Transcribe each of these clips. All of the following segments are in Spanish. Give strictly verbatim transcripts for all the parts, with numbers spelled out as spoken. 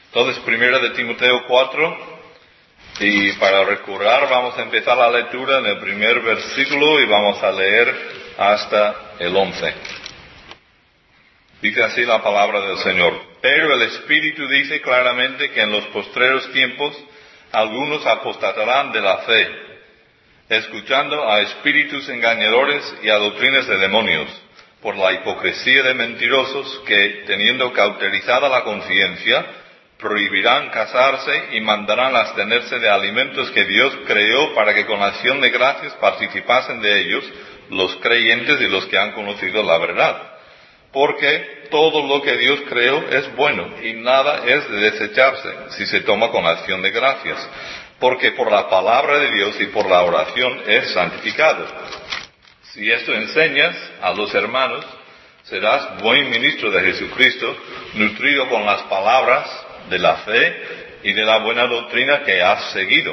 Entonces, primera de Timoteo cuatro, y para recordar vamos a empezar la lectura en el primer versículo y vamos a leer hasta el once. Dice así la palabra del Señor. Pero el Espíritu dice claramente que en los postreros tiempos algunos apostatarán de la fe, escuchando a espíritus engañadores y a doctrinas de demonios, por la hipocresía de mentirosos que, teniendo cauterizada la conciencia, prohibirán casarse y mandarán abstenerse de alimentos que Dios creó para que con acción de gracias participasen de ellos los creyentes y los que han conocido la verdad. Porque todo lo que Dios creó es bueno y nada es de desecharse si se toma con acción de gracias, porque por la palabra de Dios y por la oración es santificado. Si esto enseñas a los hermanos, serás buen ministro de Jesucristo, nutrido con las palabras de la fe y de la buena doctrina que has seguido.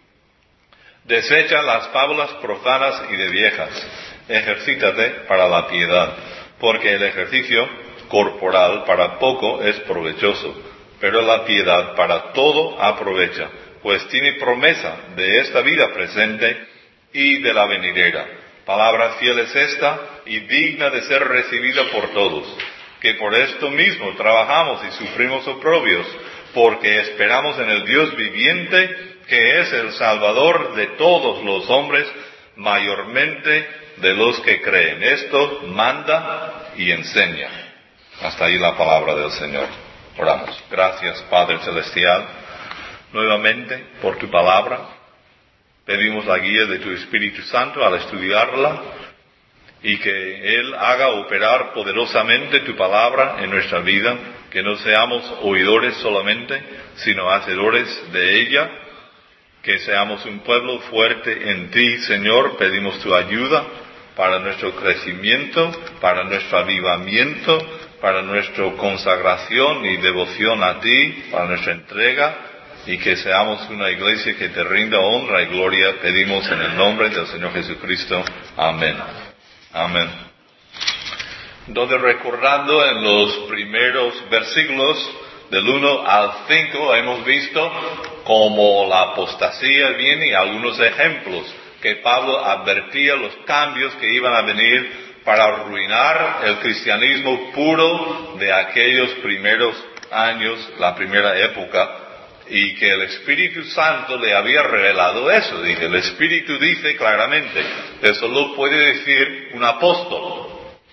Desecha las fábulas profanas y de viejas, ejercítate para la piedad, porque el ejercicio corporal para poco es provechoso, pero la piedad para todo aprovecha, pues tiene promesa de esta vida presente y de la venidera. Palabra fiel es esta y digna de ser recibida por todos, que por esto mismo trabajamos y sufrimos oprobios, porque esperamos en el Dios viviente, que es el Salvador de todos los hombres, mayormente de los que creen. Esto manda y enseña. Hasta ahí la palabra del Señor. Oramos. Gracias, Padre Celestial, nuevamente por tu palabra. Pedimos la guía de tu Espíritu Santo al estudiarla y que Él haga operar poderosamente tu palabra en nuestra vida, que no seamos oidores solamente, sino hacedores de ella, que seamos un pueblo fuerte en ti, Señor. Pedimos tu ayuda para nuestro crecimiento, para nuestro avivamiento, para nuestra consagración y devoción a ti, para nuestra entrega, y que seamos una iglesia que te rinda honra y gloria. Pedimos en el nombre del Señor Jesucristo. Amén. Amén. Entonces, recordando en los primeros versículos del uno al cinco, hemos visto cómo la apostasía viene y algunos ejemplos que Pablo advertía los cambios que iban a venir para arruinar el cristianismo puro de aquellos primeros años, la primera época, y que el Espíritu Santo le había revelado eso. Dice, el Espíritu dice claramente, eso lo puede decir un apóstol,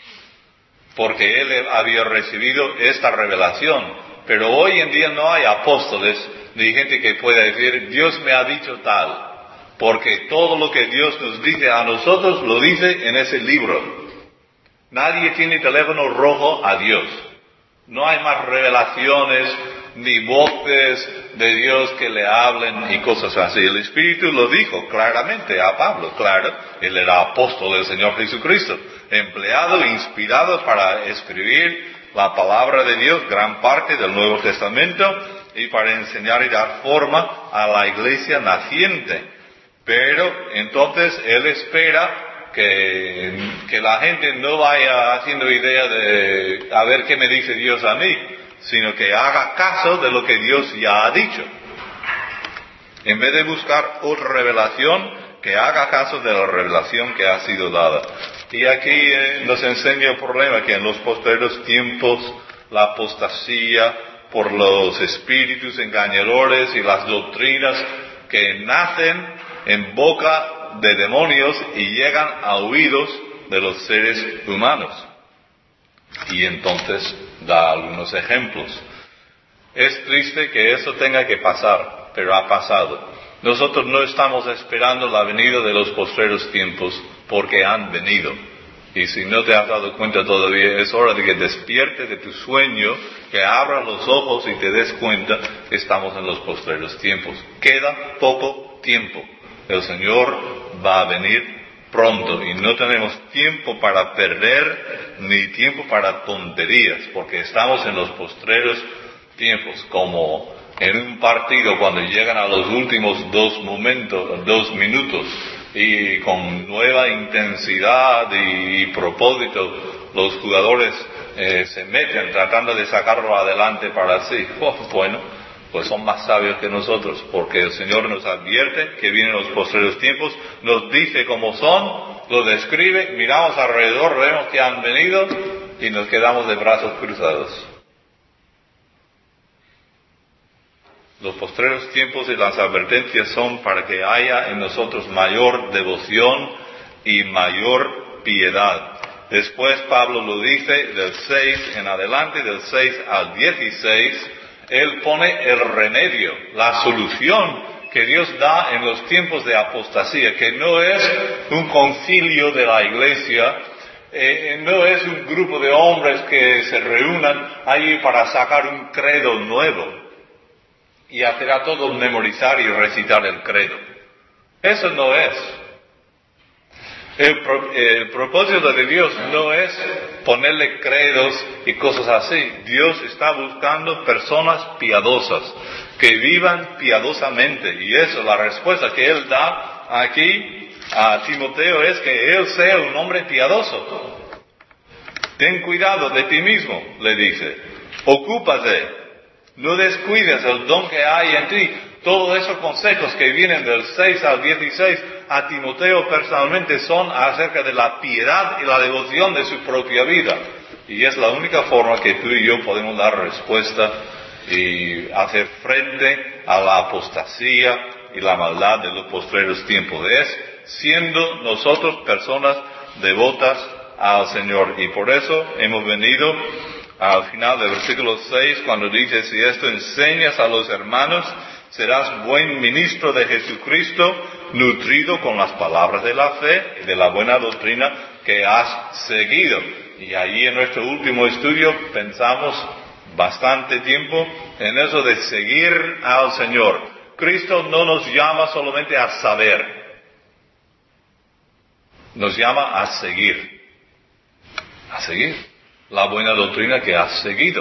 porque él había recibido esta revelación. Pero hoy en día no hay apóstoles ni gente que pueda decir, Dios me ha dicho tal, porque todo lo que Dios nos dice a nosotros lo dice en ese libro. Nadie tiene teléfono rojo a Dios. No hay más revelaciones ni voces de Dios que le hablen y cosas así. El Espíritu lo dijo claramente a Pablo. Claro, él era apóstol del Señor Jesucristo, empleado e inspirado para escribir la palabra de Dios, gran parte del Nuevo Testamento, y para enseñar y dar forma a la iglesia naciente. Pero entonces él espera que, que la gente no vaya haciendo idea de a ver qué me dice Dios a mí, sino que haga caso de lo que Dios ya ha dicho. En vez de buscar otra revelación, que haga caso de la revelación que ha sido dada. Y aquí eh, nos enseña el problema que en los postreros tiempos la apostasía por los espíritus engañadores y las doctrinas que nacen en boca de demonios y llegan a oídos de los seres humanos. Y entonces da algunos ejemplos. Es triste que eso tenga que pasar, pero ha pasado. Nosotros no estamos esperando la venida de los postreros tiempos, porque han venido. Y si no te has dado cuenta todavía, es hora de que despiertes de tu sueño, que abras los ojos y te des cuenta que estamos en los postreros tiempos. Queda poco tiempo. El Señor va a venir pronto y no tenemos tiempo para perder ni tiempo para tonterías, porque estamos en los postreros tiempos, como en un partido cuando llegan a los últimos dos momentos, dos minutos, y con nueva intensidad y, y propósito los jugadores eh, se meten tratando de sacarlo adelante para sí. Oh, bueno, pues son más sabios que nosotros, porque el Señor nos advierte que vienen los postreros tiempos, nos dice cómo son, lo describe, miramos alrededor, vemos que han venido y nos quedamos de brazos cruzados. Los postreros tiempos y las advertencias son para que haya en nosotros mayor devoción y mayor piedad. Después Pablo lo dice del seis en adelante, del seis al dieciséis, él pone el remedio, la solución que Dios da en los tiempos de apostasía, que no es un concilio de la iglesia, eh, no es un grupo de hombres que se reúnan allí para sacar un credo nuevo y hacer a todos memorizar y recitar el credo. Eso no es. El, pro, el propósito de Dios no es ponerle credos y cosas así. Dios está buscando personas piadosas, que vivan piadosamente. Y eso, la respuesta que Él da aquí a Timoteo es que él sea un hombre piadoso. Ten cuidado de ti mismo, le dice. Ocúpate. No descuides el don que hay en ti. Todos esos consejos que vienen del seis al dieciséis a Timoteo personalmente son acerca de la piedad y la devoción de su propia vida. Y es la única forma que tú y yo podemos dar respuesta y hacer frente a la apostasía y la maldad de los postreros tiempos. Es siendo nosotros personas devotas al Señor. Y por eso hemos venido al final del versículo seis, cuando dice: si esto enseñas a los hermanos, serás buen ministro de Jesucristo, nutrido con las palabras de la fe y de la buena doctrina que has seguido. Y allí en nuestro último estudio pensamos bastante tiempo en eso de seguir al Señor. Cristo no nos llama solamente a saber, nos llama a seguir, a seguir la buena doctrina que has seguido.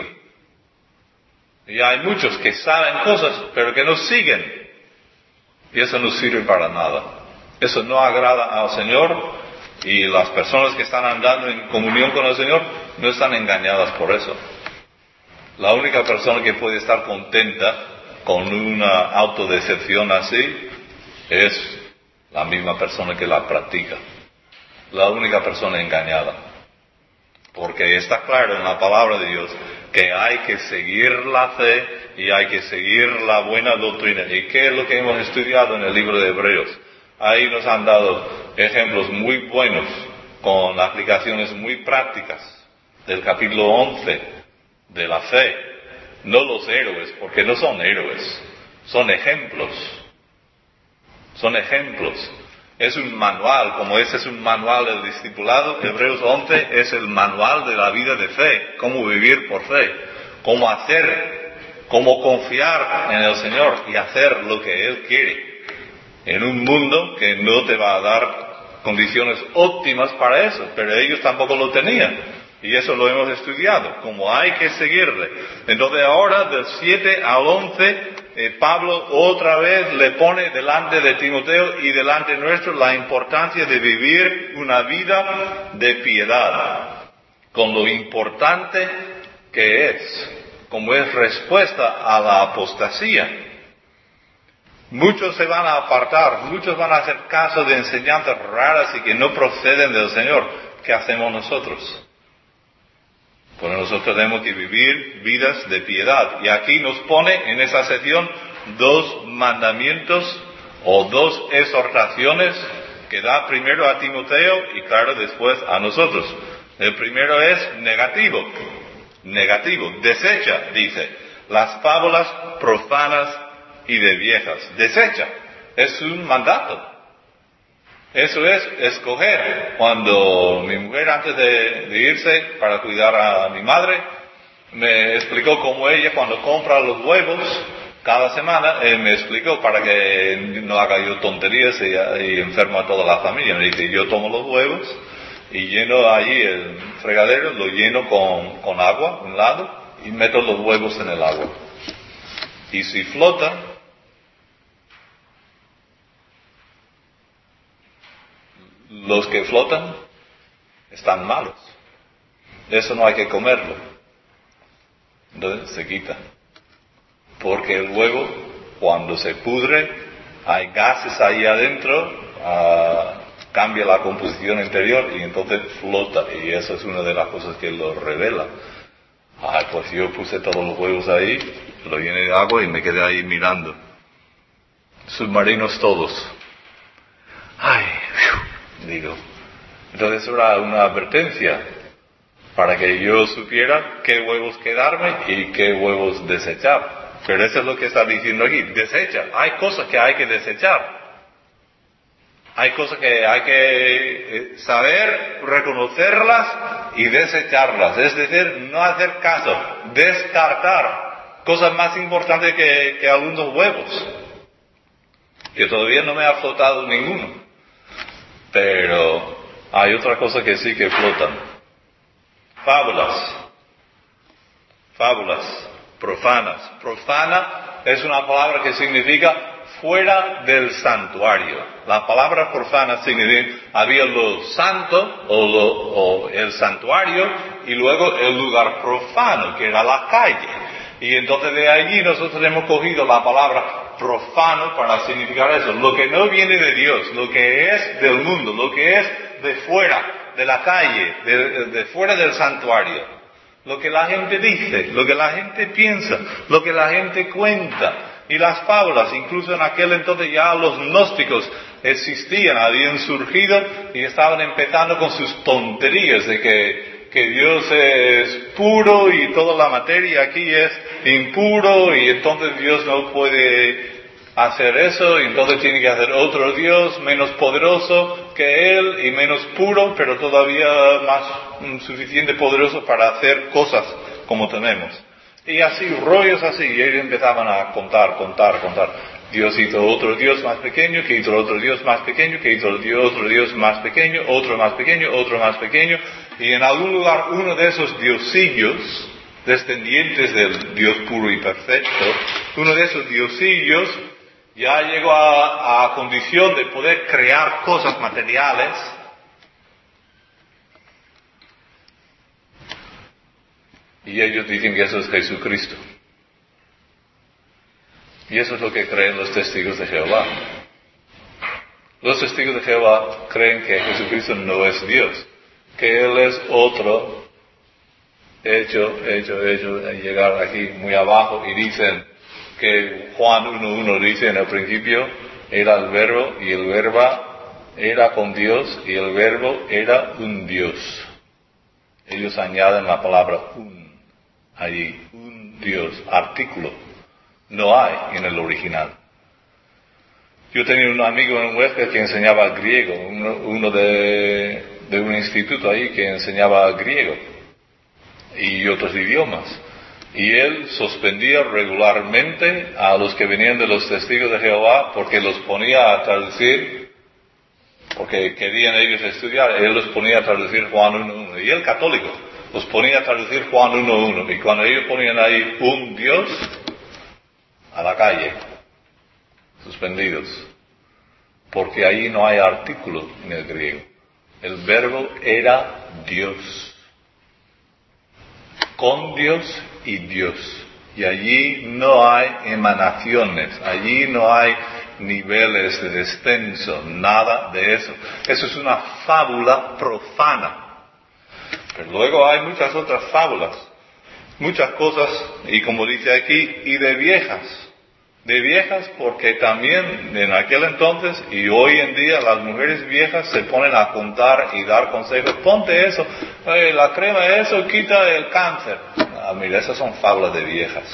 Y hay muchos que saben cosas, pero que no siguen. Y eso no sirve para nada. Eso no agrada al Señor, y las personas que están andando en comunión con el Señor no están engañadas por eso. La única persona que puede estar contenta con una autodecepción así es la misma persona que la practica. La única persona engañada. Porque está claro en la palabra de Dios que hay que seguir la fe y hay que seguir la buena doctrina. ¿Y qué es lo que hemos estudiado en el libro de Hebreos? Ahí nos han dado ejemplos muy buenos con aplicaciones muy prácticas del capítulo once de la fe. No los héroes, porque no son héroes, son ejemplos. Son ejemplos. Es un manual, como ese es un manual del discipulado. Hebreos once es el manual de la vida de fe, cómo vivir por fe, cómo hacer, cómo confiar en el Señor y hacer lo que Él quiere, en un mundo que no te va a dar condiciones óptimas para eso, pero ellos tampoco lo tenían, y eso lo hemos estudiado, como hay que seguirle. Entonces ahora, del siete al once, Eh, Pablo otra vez le pone delante de Timoteo y delante nuestro la importancia de vivir una vida de piedad, con lo importante que es, como es respuesta a la apostasía. Muchos se van a apartar, muchos van a hacer caso de enseñanzas raras y que no proceden del Señor. ¿Qué hacemos nosotros? Pues nosotros tenemos que vivir vidas de piedad. Y aquí nos pone en esa sección dos mandamientos o dos exhortaciones que da primero a Timoteo y claro después a nosotros. El primero es negativo. Negativo. Desecha, dice, las fábulas profanas y de viejas. Desecha. Es un mandato. Eso es escoger. Cuando mi mujer, antes de, de irse para cuidar a mi madre, me explicó cómo ella, cuando compra los huevos cada semana, eh, me explicó para que no haga yo tonterías y, y enfermo a toda la familia. Me dice, yo tomo los huevos y lleno allí el fregadero, lo lleno con, con agua, un lado, y meto los huevos en el agua. Y si flotan, los que flotan están malos. Eso no hay que comerlo. Entonces se quita. porque el huevo, cuando se pudre, hay gases ahí adentro, uh, cambia la composición interior y entonces flota, y eso es una de las cosas que lo revela. Ah, pues yo puse todos los huevos ahí, lo llené de agua y me quedé ahí mirando. Submarinos todos. Ay, fiu, digo. Entonces era una advertencia para que yo supiera qué huevos quedarme y qué huevos desechar. Pero eso es lo que está diciendo aquí. Desecha. Hay cosas que hay que desechar. Hay cosas que hay que saber reconocerlas y desecharlas. Es decir, no hacer caso. Descartar. Cosas más importantes que, que algunos huevos. Que todavía no me ha flotado ninguno. Pero hay otra cosa que sí que flotan. Fábulas. Fábulas. Profanas. Profana es una palabra que significa fuera del santuario. La palabra profana significa, había lo santo o, lo, o el santuario y luego el lugar profano, que era la calle. Y entonces de allí nosotros hemos cogido la palabra profano para significar eso. Lo que no viene de Dios, lo que es del mundo, lo que es de fuera, de la calle, de, de fuera del santuario. Lo que la gente dice, lo que la gente piensa, lo que la gente cuenta. Y las fábulas, incluso en aquel entonces ya los gnósticos existían, habían surgido y estaban empezando con sus tonterías de que, que Dios es puro y toda la materia aquí es impuro y entonces Dios no puede hacer eso y entonces tiene que hacer otro Dios menos poderoso que Él y menos puro, pero todavía más um, suficiente poderoso para hacer cosas como tenemos. Y así, rollos así, y ellos empezaban a contar, contar, contar. Dios hizo otro Dios más pequeño, que hizo otro Dios más pequeño, que hizo otro Dios más pequeño, otro más pequeño, otro más pequeño, y en algún lugar uno de esos diosillos, descendientes del Dios puro y perfecto, uno de esos diosillos ya llegó a, a condición de poder crear cosas materiales. Y ellos dicen que eso es Jesucristo. Y eso es lo que creen los testigos de Jehová. Los testigos de Jehová creen que Jesucristo no es Dios, que Él es otro hecho, hecho, hecho, de llegar aquí muy abajo y dicen que Juan uno uno dice en el principio era el verbo y el verbo era con Dios y el verbo era un Dios. Ellos añaden la palabra un allí, un Dios, artículo. No hay en el original. Yo tenía un amigo en Huesca que enseñaba griego, uno, uno de, de un instituto ahí que enseñaba griego y otros idiomas. Y él suspendía regularmente a los que venían de los testigos de Jehová porque los ponía a traducir, porque querían ellos estudiar, él los ponía a traducir Juan uno uno. Y el católico los ponía a traducir Juan uno uno. Y cuando ellos ponían ahí un Dios, a la calle, suspendidos. Porque ahí no hay artículo en el griego. El verbo era Dios. Con Dios y Dios. Y allí no hay emanaciones, allí no hay niveles de descenso, nada de eso. Eso es una fábula profana. Pero luego hay muchas otras fábulas, muchas cosas, y como dice aquí, y de viejas. De viejas porque también en aquel entonces y hoy en día las mujeres viejas se ponen a contar y dar consejos. Ponte eso, eh, la crema eso quita el cáncer. Ah, mira, esas son fábulas de viejas.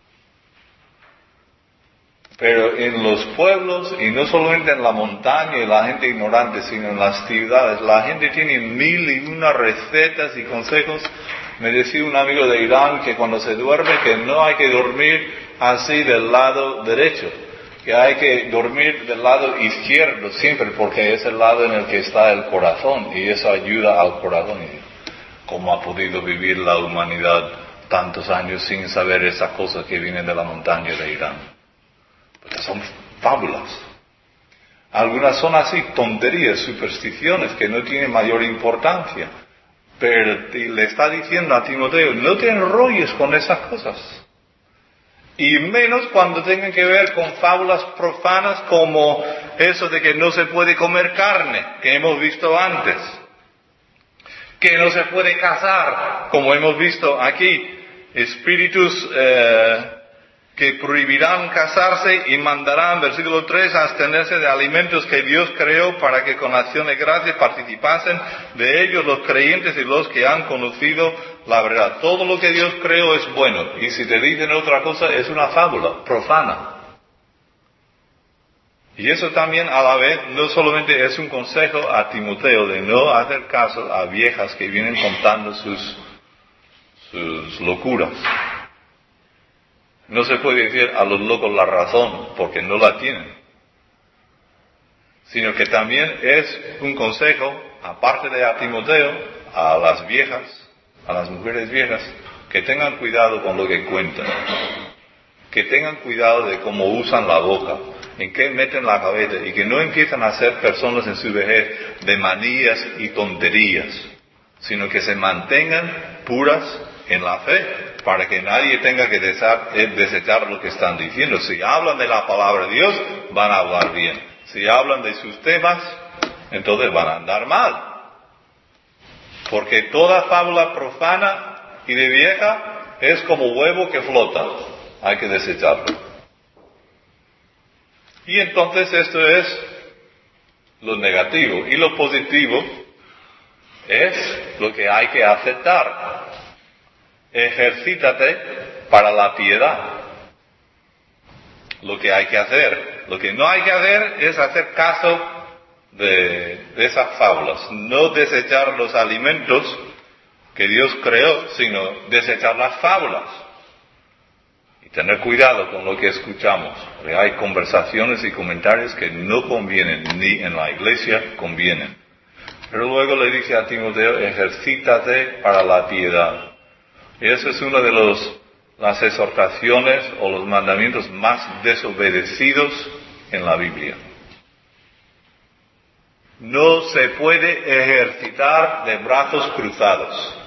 Pero en los pueblos, y no solamente en la montaña y la gente ignorante, sino en las ciudades, la gente tiene mil y una recetas y consejos. Me decía un amigo de Irán que cuando se duerme que no hay que dormir así del lado derecho, que hay que dormir del lado izquierdo siempre, porque es el lado en el que está el corazón, y eso ayuda al corazón. ¿Cómo ha podido vivir la humanidad tantos años sin saber esas cosas que vienen de la montaña de Irán? Porque son fábulas. Algunas son así, tonterías, supersticiones que no tienen mayor importancia. Pero le está diciendo a Timoteo, no te enrolles con esas cosas. Y menos cuando tengan que ver con fábulas profanas como eso de que no se puede comer carne, que hemos visto antes. Que no se puede casar, como hemos visto aquí. Espíritus eh, que prohibirán casarse y mandarán, versículo tres, a abstenerse de alimentos que Dios creó para que con acción de gracias participasen de ellos los creyentes y los que han conocido la verdad. Todo lo que Dios creó es bueno, y si te dicen otra cosa es una fábula profana. Y eso también a la vez no solamente es un consejo a Timoteo de no hacer caso a viejas que vienen contando sus, sus locuras. No se puede decir a los locos la razón, porque no la tienen. Sino que también es un consejo, aparte de a Timoteo, a las viejas, a las mujeres viejas, que tengan cuidado con lo que cuentan. Que tengan cuidado de cómo usan la boca, en qué meten la cabeza, y que no empiezan a ser personas en su vejez de manías y tonterías, sino que se mantengan puras en la fe, para que nadie tenga que desechar lo que están diciendo. Si hablan de la palabra de Dios, van a hablar bien. Si hablan de sus temas, entonces van a andar mal. Porque toda fábula profana y de vieja es como huevo que flota. Hay que desecharlo. Y entonces esto es lo negativo. Y lo positivo es lo que hay que aceptar. Ejercítate para la piedad. Lo que hay que hacer. Lo que no hay que hacer es hacer caso de, de esas fábulas. No desechar los alimentos que Dios creó, sino desechar las fábulas. Y tener cuidado con lo que escuchamos. Porque hay conversaciones y comentarios que no convienen, ni en la iglesia convienen. Pero luego le dice a Timoteo, ejercítate para la piedad. Y eso es una de los, las exhortaciones o los mandamientos más desobedecidos en la Biblia. No se puede ejercitar de brazos cruzados.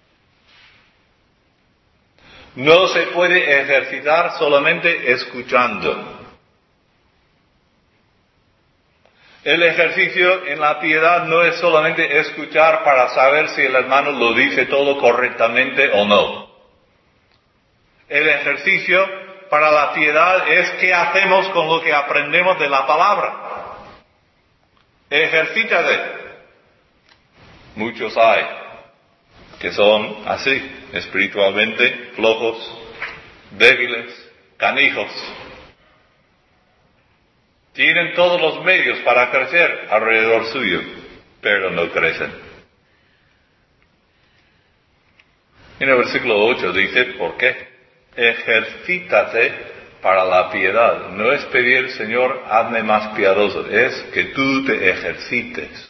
No se puede ejercitar solamente escuchando. El ejercicio en la piedad no es solamente escuchar para saber si el hermano lo dice todo correctamente o no. El ejercicio para la piedad es qué hacemos con lo que aprendemos de la palabra. Ejercítate. Muchos hay que son así, espiritualmente flojos, débiles, canijos. Tienen todos los medios para crecer alrededor suyo, pero no crecen. En el versículo ocho dice, ¿por qué? Ejercítate para la piedad. No es pedir, Señor, hazme más piadoso, es que tú te ejercites.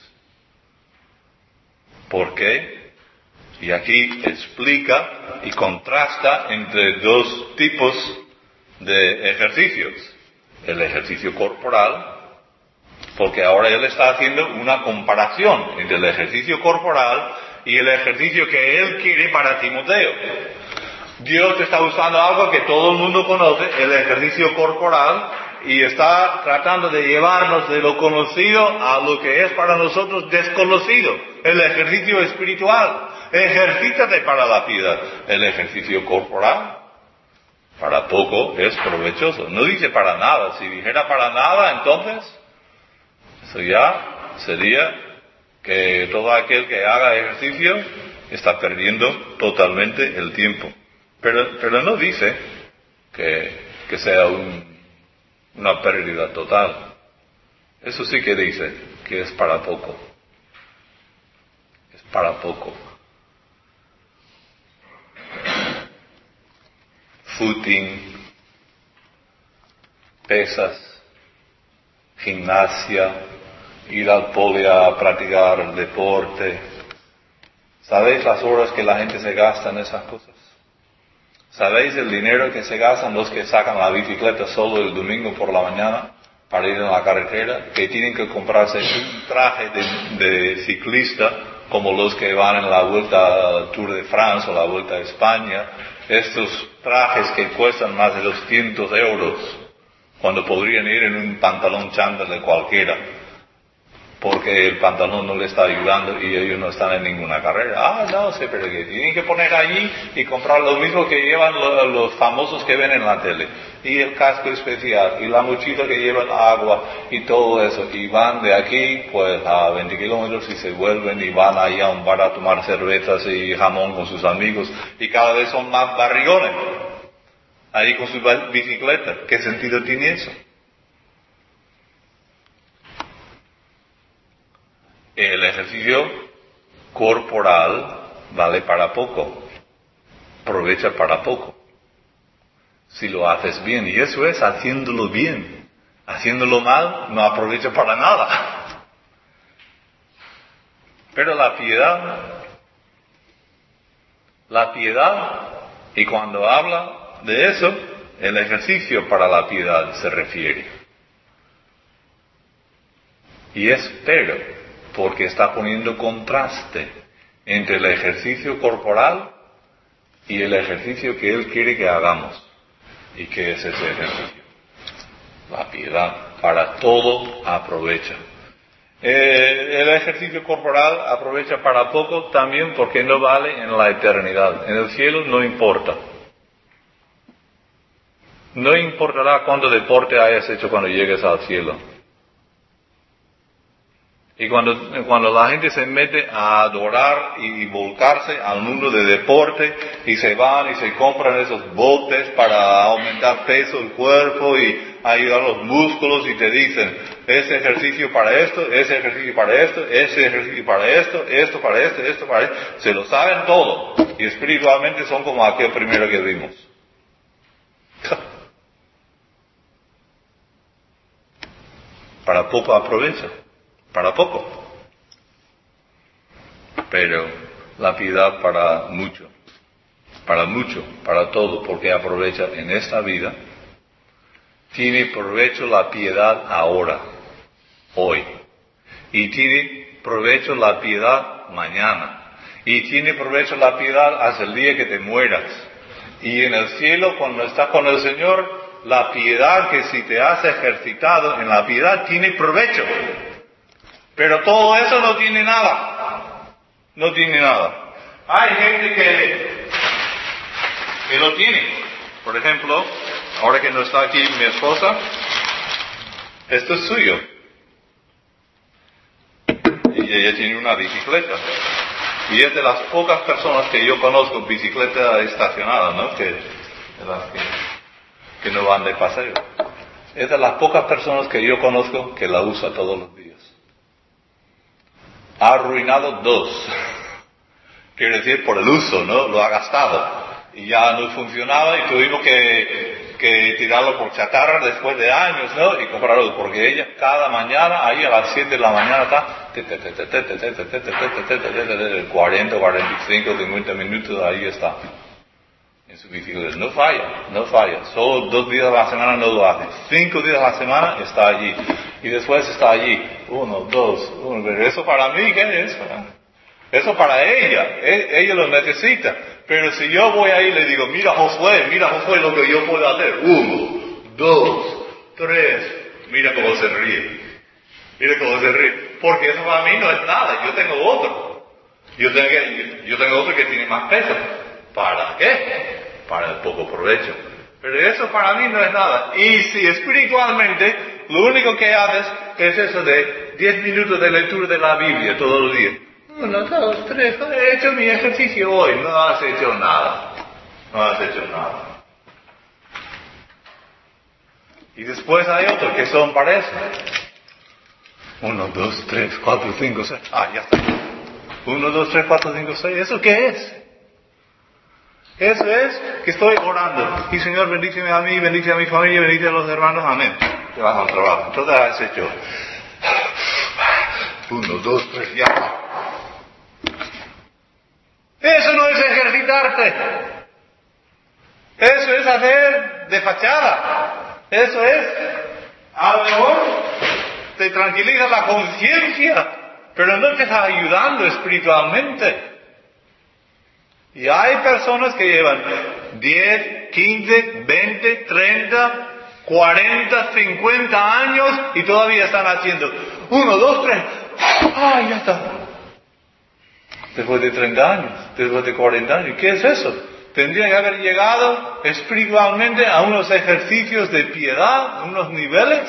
¿Por qué? Y aquí explica y contrasta entre dos tipos de ejercicios. El ejercicio corporal, porque ahora él está haciendo una comparación entre el ejercicio corporal y el ejercicio que él quiere para Timoteo. Dios está usando algo que todo el mundo conoce, el ejercicio corporal, y está tratando de llevarnos de lo conocido a lo que es para nosotros desconocido, el ejercicio espiritual. Ejercítate para la piedad. El ejercicio corporal, para poco es provechoso. No dice para nada. Si dijera para nada, entonces, eso ya sería que todo aquel que haga ejercicio está perdiendo totalmente el tiempo. Pero, pero no dice que, que sea un, una pérdida total. Eso sí que dice que es para poco. Es para poco. Footing, pesas, gimnasia, ir al poli a practicar el deporte. ¿Sabéis las horas que la gente se gasta en esas cosas? ¿Sabéis el dinero que se gastan los que sacan la bicicleta solo el domingo por la mañana para ir en la carretera? Que tienen que comprarse un traje de, de ciclista como los que van en la Vuelta al Tour de France o la Vuelta a España, estos trajes que cuestan más de doscientos euros, cuando podrían ir en un pantalón chándal de cualquiera, porque el pantalón no le está ayudando y ellos no están en ninguna carrera. Ah, no sé, pero que tienen que poner allí y comprar lo mismo que llevan los, los famosos que ven en la tele, y el casco especial, y la mochila que llevan agua, y todo eso, y van de aquí, pues, a veinte kilómetros y se vuelven y van ahí a un bar a tomar cervezas y jamón con sus amigos, y cada vez son más barrigones, ahí con su bicicleta. ¿Qué sentido tiene eso? El ejercicio corporal vale para poco, aprovecha para poco, si lo haces bien, y eso es haciéndolo bien. Haciéndolo mal no aprovecha para nada. Pero la piedad, la piedad, y cuando habla de eso, el ejercicio para la piedad se refiere. Y es pero, porque está poniendo contraste entre el ejercicio corporal y el ejercicio que Él quiere que hagamos. ¿Y qué es ese ejercicio? La piedad. Para todo aprovecha. Eh, el ejercicio corporal aprovecha para poco también porque no vale en la eternidad. En el cielo no importa. No importará cuánto deporte hayas hecho cuando llegues al cielo. Y cuando, cuando la gente se mete a adorar y volcarse al mundo de deporte, y se van y se compran esos botes para aumentar peso del cuerpo y ayudar los músculos, y te dicen, ese ejercicio para esto, ese ejercicio para esto, ese ejercicio para esto, esto para esto, esto para esto, se lo saben todo, y espiritualmente son como aquel primero que vimos. Para poco aprovecha. Para poco, pero la piedad para mucho, para mucho, para todo, porque aprovecha en esta vida. Tiene provecho la piedad ahora, hoy, y tiene provecho la piedad mañana, y tiene provecho la piedad hasta el día que te mueras. Y en el cielo, cuando estás con el Señor, la piedad que si te has ejercitado en la piedad tiene provecho. Pero todo eso no tiene nada. No tiene nada. Hay gente que, que lo tiene. Por ejemplo, ahora que no está aquí mi esposa, esto es suyo. Y ella tiene una bicicleta. Y es de las pocas personas que yo conozco, bicicleta estacionada, ¿no? Que, de las que, que no van de paseo. Es de las pocas personas que yo conozco que la usa todos los días. Ha arruinado dos, quiere decir por el uso, ¿no? Lo ha gastado y ya no funcionaba, y tuvimos que, que tirarlo por chatarra después de años, ¿no? Y comprarlo, porque ella cada mañana, ahí a las siete de la mañana está cuarenta, cuarenta y cinco, cincuenta minutos, ahí está en su bicicleta. No falla, no falla. Solo dos días a la semana no lo hace. Cinco días a la semana está allí. Y después está allí. Uno, dos, uno. Pero eso para mí, ¿qué es? Eso para ella. Ella lo necesita. Pero si yo voy ahí y le digo, mira Josué, mira Josué lo que yo puedo hacer. Uno, dos, tres. Mira cómo se ríe. Mira cómo se ríe. Porque eso para mí no es nada. Yo tengo otro. Yo tengo, yo tengo otro que tiene más peso. ¿Para qué? Para el poco provecho. Pero eso para mí no es nada. Y si espiritualmente lo único que haces es eso de diez minutos de lectura de la Biblia todos los días. Uno, dos, tres, he hecho mi ejercicio hoy. No has hecho nada. No has hecho nada. Y después hay otros que son para eso. Uno, dos, tres, cuatro, cinco, seis. Ah, ya está. Uno, dos, tres, cuatro, cinco, seis. ¿Eso qué es? Eso es que estoy orando. Y Señor, bendíceme a mí, bendice a mi familia, bendice a los hermanos. Amén. Te vas al trabajo. Entonces has hecho uno, dos, tres, ya. Eso no es ejercitarte. Eso es hacer de fachada. Eso es, a lo mejor, te tranquiliza la conciencia, pero no te está ayudando espiritualmente. Y hay personas que llevan diez, quince, veinte, treinta, cuarenta, cincuenta años y todavía están haciendo uno, dos, tres. ¡Ah, ya está! Después de treinta años, después de cuarenta años, ¿qué es eso? Tendría que haber llegado espiritualmente a unos ejercicios de piedad, a unos niveles,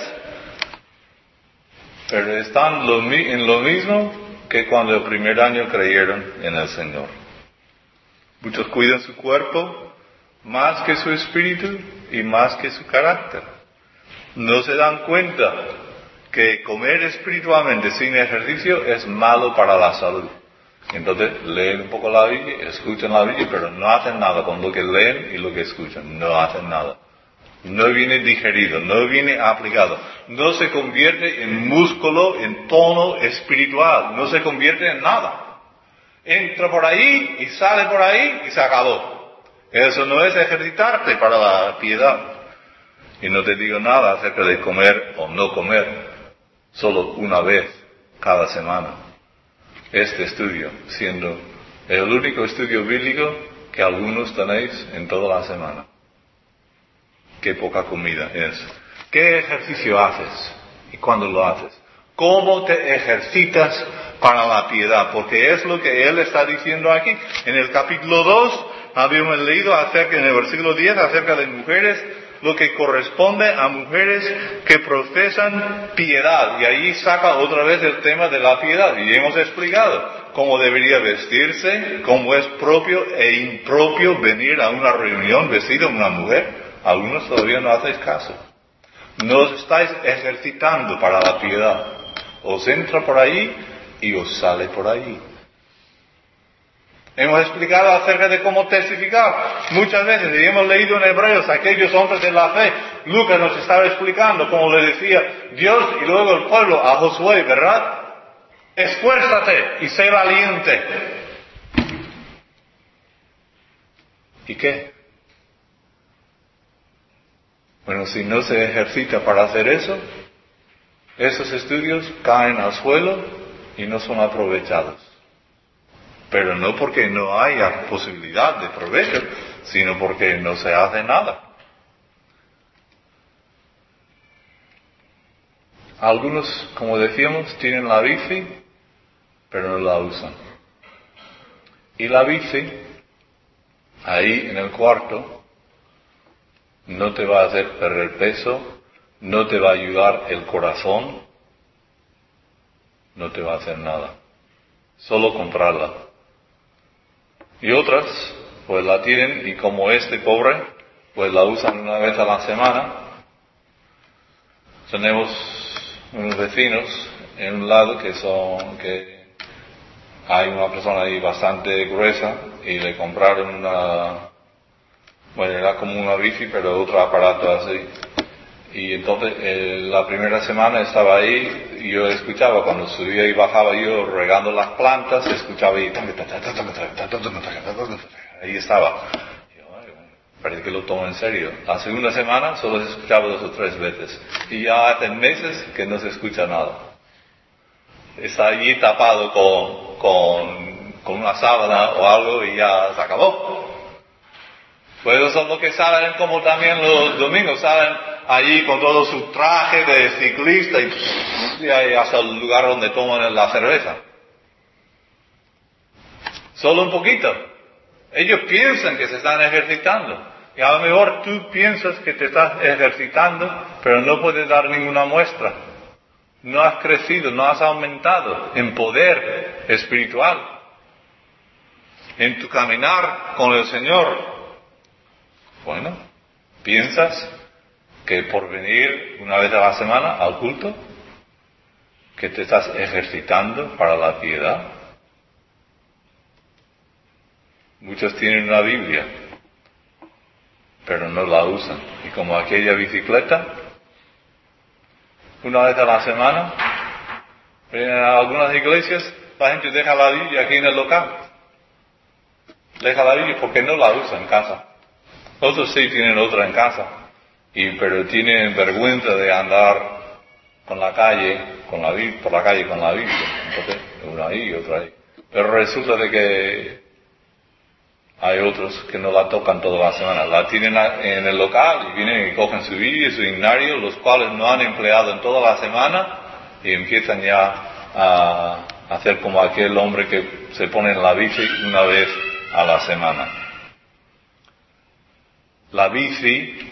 pero están en lo mismo que cuando el primer año creyeron en el Señor. Muchos cuidan su cuerpo más que su espíritu y más que su carácter. No se dan cuenta que comer espiritualmente sin ejercicio es malo para la salud. Entonces leen un poco la Biblia, escuchan la Biblia, pero no hacen nada con lo que leen y lo que escuchan. No hacen nada. No viene digerido, no viene aplicado. No se convierte en músculo, en tono espiritual. No se convierte en nada. Entra por ahí y sale por ahí y se acabó. Eso no es ejercitarte para la piedad. Y no te digo nada acerca de comer o no comer, solo una vez cada semana. Este estudio siendo el único estudio bíblico que algunos tenéis en toda la semana. Qué poca comida es. ¿Qué ejercicio haces? ¿Y cuándo lo haces? ¿Cómo te ejercitas para la piedad? Porque es lo que él está diciendo aquí. En el capítulo dos habíamos leído acerca, en el versículo diez, acerca de mujeres, lo que corresponde a mujeres que profesan piedad. Y ahí saca otra vez el tema de la piedad. Y hemos explicado cómo debería vestirse, cómo es propio e impropio venir a una reunión vestido como una mujer. Algunos todavía no hacéis caso. No os estáis ejercitando para la piedad. Os entra por ahí y os sale por ahí. Hemos explicado acerca de cómo testificar. Muchas veces, y hemos leído en Hebreos, aquellos hombres de la fe, Lucas nos estaba explicando, como le decía Dios y luego el pueblo a Josué, ¿verdad? Esfuérzate y sé valiente. ¿Y qué? Bueno, si no se ejercita para hacer eso, esos estudios caen al suelo y no son aprovechados. Pero no porque no haya posibilidad de provecho, sino porque no se hace nada. Algunos, como decíamos, tienen la bici, pero no la usan. Y la bici, ahí en el cuarto, no te va a hacer perder peso, no te va a ayudar el corazón, no te va a hacer nada. Solo comprarla. Y otras, pues la tienen y como este pobre, pues la usan una vez a la semana. Tenemos unos vecinos en un lado que son, que hay una persona ahí bastante gruesa y le compraron una, bueno, era como una bici, pero otro aparato así. Y entonces, eh, la primera semana estaba ahí y yo escuchaba, cuando subía y bajaba yo regando las plantas, escuchaba ahí, ahí estaba. Yo, parece que lo tomo en serio. La segunda semana solo se escuchaba dos o tres veces. Y ya hace meses que no se escucha nada. Está allí tapado con, con, con una sábana o algo y ya se acabó. Pues eso son los que salen, como también los domingos, salen allí con todo su traje de ciclista y, y hasta el lugar donde toman la cerveza. Solo un poquito. Ellos piensan que se están ejercitando. Y a lo mejor tú piensas que te estás ejercitando, pero no puedes dar ninguna muestra. No has crecido, no has aumentado en poder espiritual. En tu caminar con el Señor. Bueno, ¿piensas que por venir una vez a la semana al culto, que te estás ejercitando para la piedad? Muchos tienen una Biblia, pero no la usan. Y como aquella bicicleta, una vez a la semana, en algunas iglesias la gente deja la Biblia aquí en el local. Deja la Biblia porque no la usa en casa. Otros sí tienen otra en casa, y, pero tienen vergüenza de andar con la calle, con la, por la calle con la Biblia. Entonces, una ahí y otra ahí. Pero resulta de que Hay otros que no la tocan toda la semana. La tienen en el local y vienen y cogen su Biblia y su himnario, los cuales no han empleado en toda la semana, y empiezan ya a hacer como aquel hombre que se pone en la bici una vez a la semana. La bici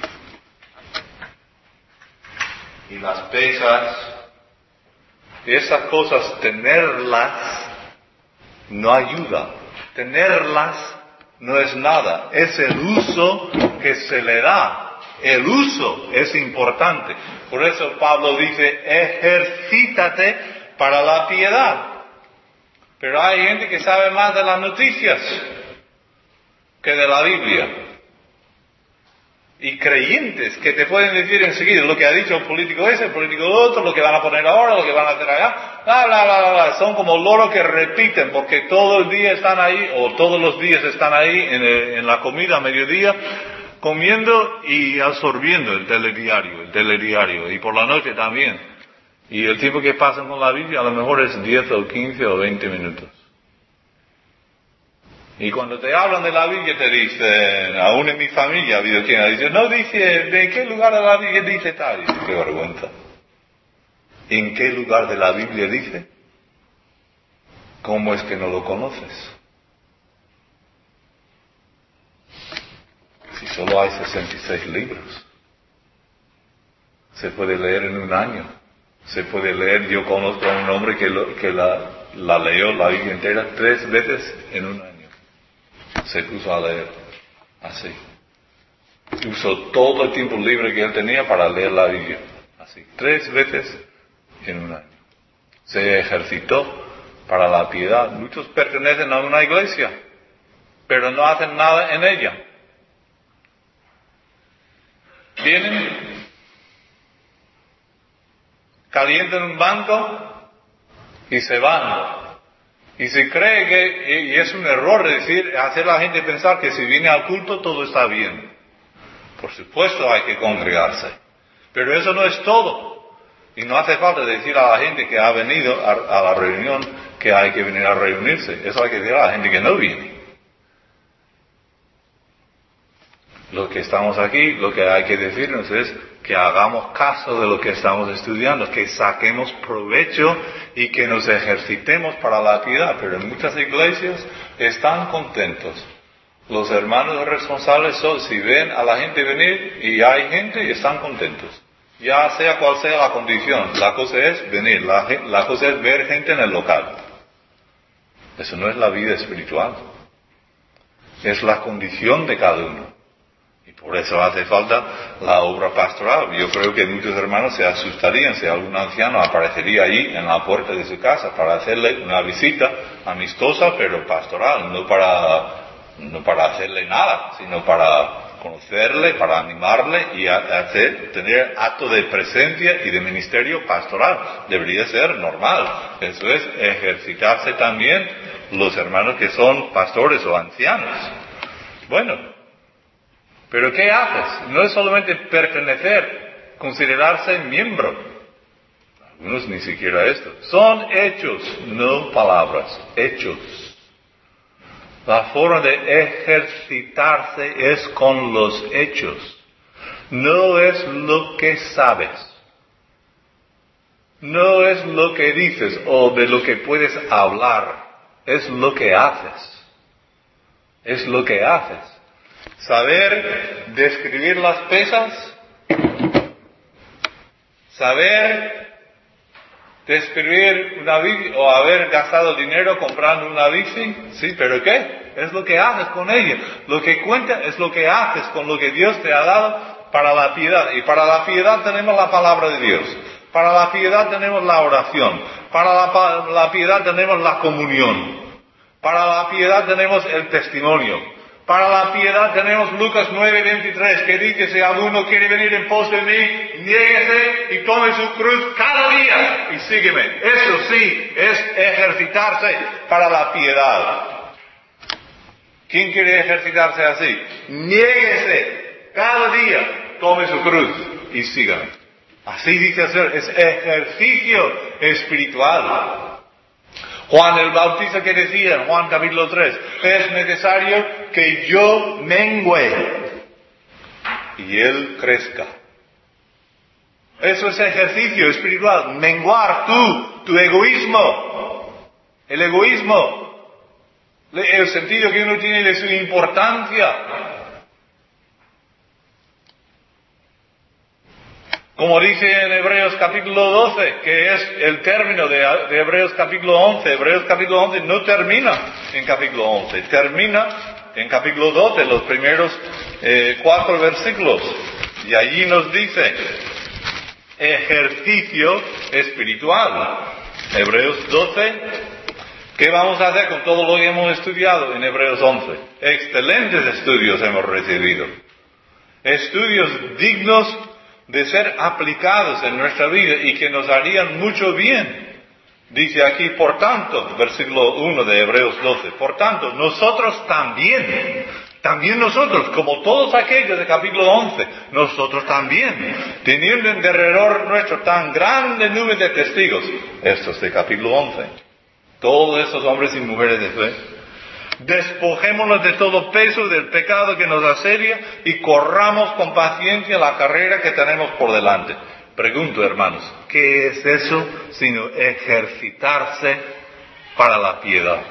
y las pesas, esas cosas, tenerlas no ayuda. Tenerlas no es nada. Es el uso que se le da. El uso es importante. Por eso Pablo dice, ejercítate para la piedad. Pero hay gente que sabe más de las noticias que de la Biblia. Y creyentes que te pueden decir enseguida lo que ha dicho el político ese, el político otro, lo que van a poner ahora, lo que van a hacer allá, bla, bla, bla, bla, bla. Son como loros que repiten, porque todo el día están ahí, o todos los días están ahí en, el, en la comida a mediodía, comiendo y absorbiendo el telediario, el telediario, y por la noche también. Y el tiempo que pasan con la Biblia a lo mejor es diez o quince o veinte minutos. Y cuando te hablan de la Biblia te dicen, aún en mi familia ha habido quien ha dicho, no dice, ¿de qué lugar de la Biblia dice tal? Y dice, qué vergüenza. ¿En qué lugar de la Biblia dice? ¿Cómo es que no lo conoces? Si solo hay sesenta y seis libros, se puede leer en un año. Se puede leer, yo conozco a un hombre que, lo, que la, la leyó la Biblia entera tres veces en un año. Se puso a leer así. Usó todo el tiempo libre que él tenía para leer la Biblia. Así, tres veces en un año. Se ejercitó para la piedad. Muchos pertenecen a una iglesia, pero no hacen nada en ella. Vienen, calientan un banco y se van. Y se cree que, y es un error decir, hacer a la gente pensar que si viene al culto todo está bien. Por supuesto hay que congregarse, pero eso no es todo. Y no hace falta decir a la gente que ha venido a, a la reunión que hay que venir a reunirse. Eso hay que decir a la gente que no viene. Lo que estamos aquí, lo que hay que decirnos es que hagamos caso de lo que estamos estudiando, que saquemos provecho y que nos ejercitemos para la piedad. Pero en muchas iglesias están contentos. Los hermanos responsables son, si ven a la gente venir y hay gente, están contentos. Ya sea cual sea la condición, la cosa es venir, la, la cosa es ver gente en el local. Eso no es la vida espiritual. Es la condición de cada uno. Y por eso hace falta la obra pastoral. Yo creo que muchos hermanos se asustarían si algún anciano aparecería allí en la puerta de su casa para hacerle una visita amistosa, pero pastoral, no para, no para hacerle nada, sino para conocerle, para animarle y hacer, tener acto de presencia y de ministerio pastoral. Debería ser normal. Eso es ejercitarse también los hermanos que son pastores o ancianos. Bueno, pero ¿qué haces? No es solamente pertenecer, considerarse miembro. Algunos ni siquiera esto. Son hechos, no palabras, hechos. La forma de ejercitarse es con los hechos. No es lo que sabes. No es lo que dices o de lo que puedes hablar. Es lo que haces. Es lo que haces. Saber describir las pesas, saber describir una bici o haber gastado dinero comprando una bici, sí, pero ¿qué? Es lo que haces con ella. Lo que cuenta es lo que haces con lo que Dios te ha dado para la piedad. Y para la piedad tenemos la palabra de Dios. Para la piedad tenemos la oración. Para la, la piedad tenemos la comunión. Para la piedad tenemos el testimonio. Para la piedad tenemos Lucas nueve veintitrés, que dice, si alguno quiere venir en pos de mí, niéguese y tome su cruz cada día y sígueme. Eso sí, es ejercitarse para la piedad. ¿Quién quiere ejercitarse así? Niéguese cada día, tome su cruz y sígame. Así dice hacer, es ejercicio espiritual. Juan el Bautista, que decía en Juan capítulo tres, es necesario que yo mengüe y él crezca. Eso es ejercicio espiritual, menguar tú, tu egoísmo, el egoísmo, el sentido que uno tiene de su importancia. Como dice en Hebreos capítulo doce, que es el término de, de Hebreos capítulo once, Hebreos capítulo once no termina en capítulo once, termina en capítulo doce, los primeros eh, cuatro versículos, y allí nos dice, ejercicio espiritual. Hebreos doce, ¿qué vamos a hacer con todo lo que hemos estudiado en Hebreos once? Excelentes estudios hemos recibido, estudios dignos de ser aplicados en nuestra vida y que nos harían mucho bien. Dice aquí, por tanto, versículo uno de Hebreos doce, por tanto, nosotros también, también nosotros, como todos aquellos de capítulo once, nosotros también, teniendo en derredor nuestro tan grande nube de testigos, estos de capítulo once, todos esos hombres y mujeres de fe, despojémonos de todo peso del pecado que nos asedia y corramos con paciencia la carrera que tenemos por delante. Pregunto, hermanos, ¿qué es eso sino ejercitarse para la piedad?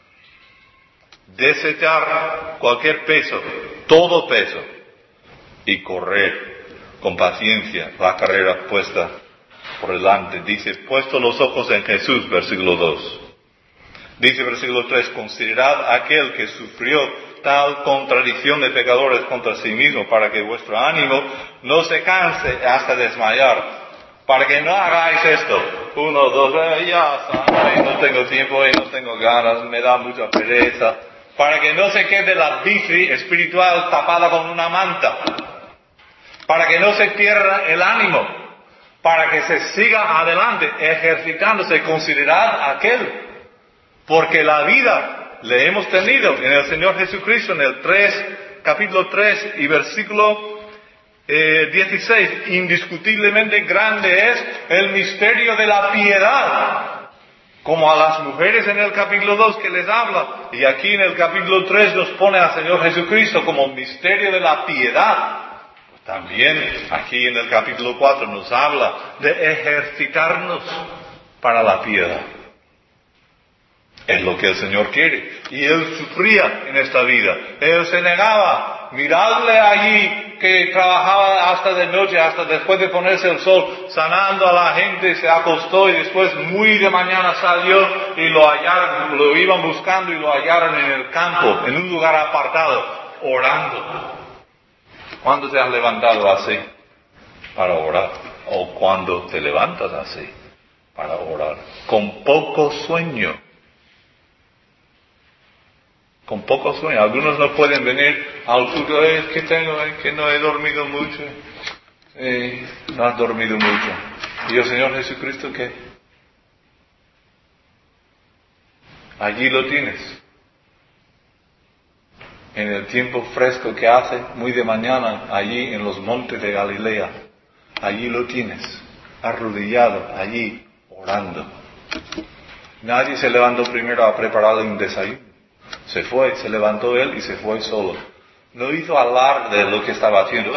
Desechar cualquier peso, todo peso, y correr con paciencia la carrera puesta por delante. Dice, puesto los ojos en Jesús, versículo dos. Dice versículo tres, considerad aquel que sufrió tal contradicción de pecadores contra sí mismo, para que vuestro ánimo no se canse hasta desmayar, para que no hagáis esto, uno, dos, eh, ya, ay, no tengo tiempo, eh, no tengo ganas, me da mucha pereza, para que no se quede la bici espiritual tapada con una manta, para que no se pierda el ánimo, para que se siga adelante, ejercitándose, considerad aquel. Porque la vida le hemos tenido en el Señor Jesucristo, en el tres, capítulo tres y versículo eh, dieciséis. Indiscutiblemente grande es el misterio de la piedad. Como a las mujeres en el capítulo dos que les habla. Y aquí en el capítulo tres nos pone al Señor Jesucristo como misterio de la piedad. Pues también aquí en el capítulo cuatro nos habla de ejercitarnos para la piedad. Es lo que el Señor quiere. Y Él sufría en esta vida. Él se negaba. Miradle allí que trabajaba hasta de noche, hasta después de ponerse el sol, sanando a la gente, se acostó y después muy de mañana salió y lo hallaron, lo iban buscando y lo hallaron en el campo, en un lugar apartado, orando. ¿Cuándo te has levantado así para orar? ¿O cuándo te levantas así para orar? Con poco sueño. Con poco sueño. Algunos no pueden venir al culto, es que tengo, es que no he dormido mucho. Eh, no has dormido mucho. ¿Y el Señor Jesucristo qué? Allí lo tienes. En el tiempo fresco que hace, muy de mañana, allí en los montes de Galilea. Allí lo tienes, arrodillado, allí, orando. Nadie se levantó primero a preparar un desayuno. Se fue, se levantó él y se fue solo. No hizo alarde de lo que estaba haciendo.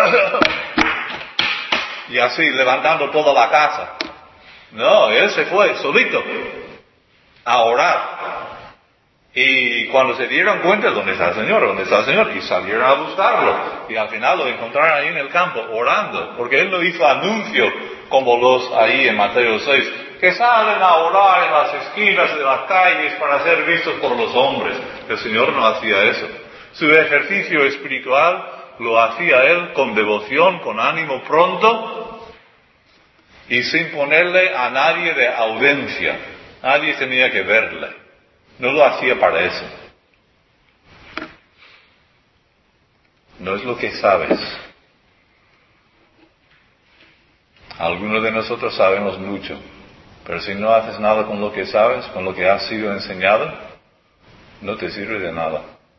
Y así, levantando toda la casa. No, él se fue, solito, a orar. Y cuando se dieron cuenta, ¿dónde está el Señor? ¿Dónde está el Señor? Y salieron a buscarlo. Y al final lo encontraron ahí en el campo, orando. Porque él no hizo anuncio como los ahí en Mateo seis. Que salen a orar en las esquinas de las calles para ser vistos por los hombres. El Señor no hacía eso. Su ejercicio espiritual lo hacía Él con devoción, con ánimo pronto y sin ponerle a nadie de audiencia. Nadie tenía que verle. No lo hacía para eso. No es lo que sabes. Algunos de nosotros sabemos mucho. Pero si no haces nada con lo que sabes, con lo que has sido enseñado, no te sirve de nada.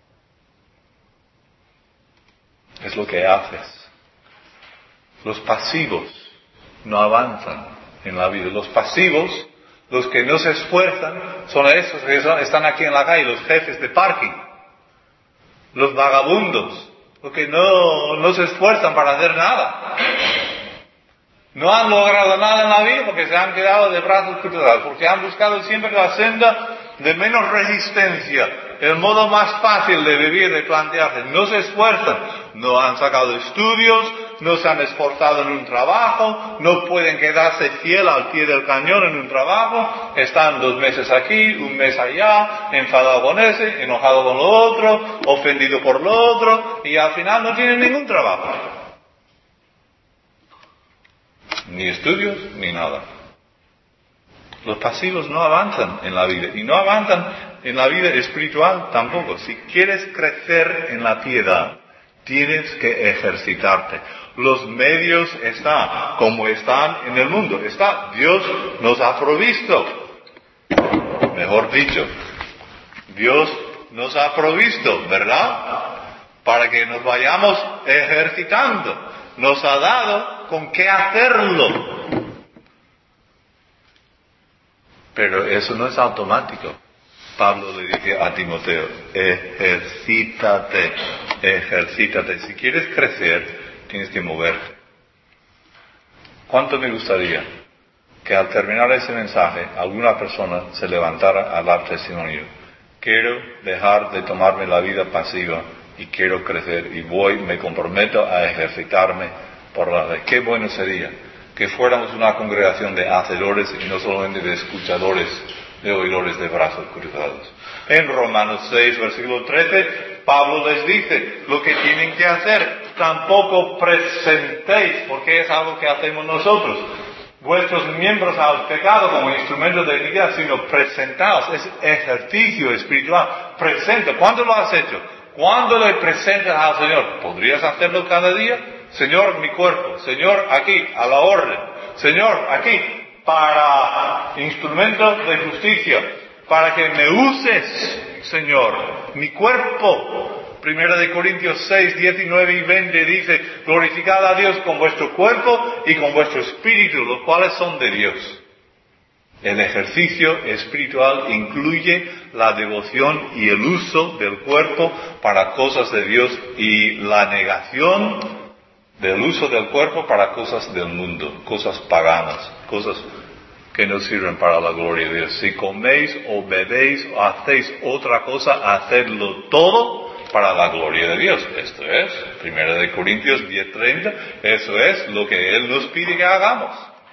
Es lo que haces. Los pasivos no avanzan en la vida. Los pasivos Los que no se esfuerzan son esos que están aquí en la calle, los jefes de parking, los vagabundos, los que no, no se esfuerzan para hacer nada. No han logrado nada en la vida porque se han quedado de brazos cruzados, porque han buscado siempre la senda de menos resistencia, el modo más fácil de vivir, de plantearse. No se esfuerzan, no han sacado estudios, no se han esforzado en un trabajo, no pueden quedarse fiel al pie del cañón en un trabajo, están dos meses aquí, un mes allá, enfadado con ese, enojado con lo otro, ofendido por lo otro, y al final no tienen ningún trabajo. Ni estudios, ni nada. Los pasivos no avanzan en la vida, y no avanzan en la vida espiritual tampoco. Si quieres crecer en la piedad, tienes que ejercitarte. Los medios están como están en el mundo. Está, Dios nos ha provisto. Mejor dicho, Dios nos ha provisto, ¿verdad? Para que nos vayamos ejercitando. Nos ha dado con qué hacerlo. Pero eso no es automático. Pablo le dice a Timoteo, ejercítate, ejercítate. Si quieres crecer, tienes que moverte. ¿Cuánto me gustaría que al terminar ese mensaje, alguna persona se levantara a dar testimonio? Quiero dejar de tomarme la vida pasiva y quiero crecer y voy, me comprometo a ejercitarme por la fe. Qué bueno sería que fuéramos una congregación de hacedores y no solamente de escuchadores, de oidores de brazos cruzados. En Romanos seis, versículo trece, Pablo les dice lo que tienen que hacer. Tampoco presentéis, porque es algo que hacemos nosotros, vuestros miembros al pecado como instrumentos de iniquidad, sino presentaos. Es ejercicio espiritual. Presenta. ¿Cuándo lo has hecho? ¿Cuándo le presentas al Señor? ¿Podrías hacerlo cada día? Señor, mi cuerpo. Señor, aquí, a la orden. Señor, aquí, para instrumentos de justicia, para que me uses, Señor, mi cuerpo. Primera de Corintios seis, diecinueve y veinte dice, glorificad a Dios con vuestro cuerpo y con vuestro espíritu, los cuales son de Dios. El ejercicio espiritual incluye la devoción y el uso del cuerpo para cosas de Dios y la negación del uso del cuerpo para cosas del mundo, cosas paganas, cosas que no sirven para la gloria de Dios. Si coméis o bebéis o hacéis otra cosa, hacedlo todo para la gloria de Dios. Esto es, Primera de Corintios diez treinta, eso es lo que Él nos pide que hagamos.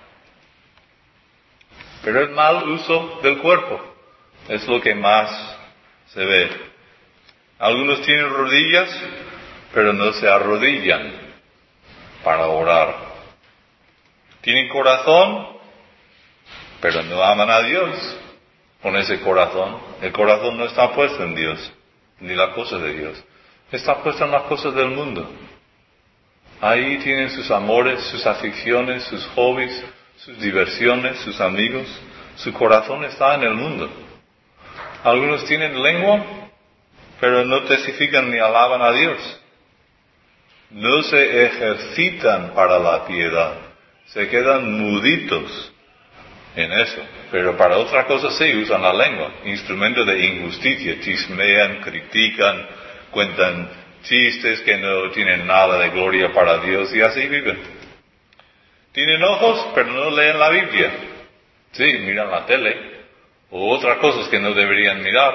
Pero el mal uso del cuerpo es lo que más se ve. Algunos tienen rodillas, pero no se arrodillan para orar. Tienen corazón, pero no aman a Dios con ese corazón. El corazón no está puesto en Dios, ni las cosas de Dios. Está puesto en las cosas del mundo. Ahí tienen sus amores, sus aficiones, sus hobbies, sus diversiones, sus amigos. Su corazón está en el mundo. Algunos tienen lengua, pero no testifican ni alaban a Dios. No se ejercitan para la piedad. Se quedan muditos en eso. Pero para otra cosa sí usan la lengua. Instrumento de injusticia. Chismean, critican, cuentan chistes que no tienen nada de gloria para Dios y así viven. Tienen ojos, pero no leen la Biblia. Sí, miran la tele o otras cosas que no deberían mirar.